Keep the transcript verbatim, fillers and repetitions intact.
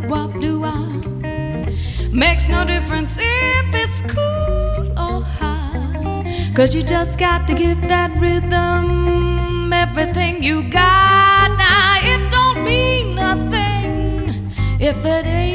wop doo wah. Makes no difference if it's cool or high, 'cause you just got to give that rhythm everything you got. Now it don't mean nothing if it ain't